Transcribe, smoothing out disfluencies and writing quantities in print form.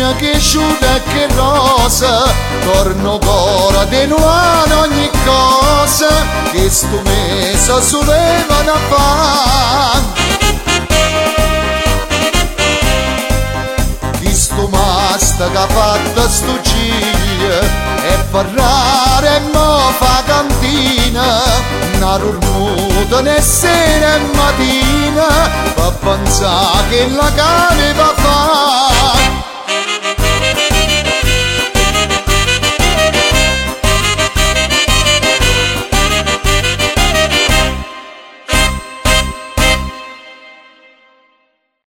mia cresciuta che rosa, torno cora di nuovo ogni cosa, che sto mese solevano a fare. Chi sto masta che ha fatto sto giro e parlare e mo fa cantina, una rurmuta né sera e mattina, fa pensare che la casa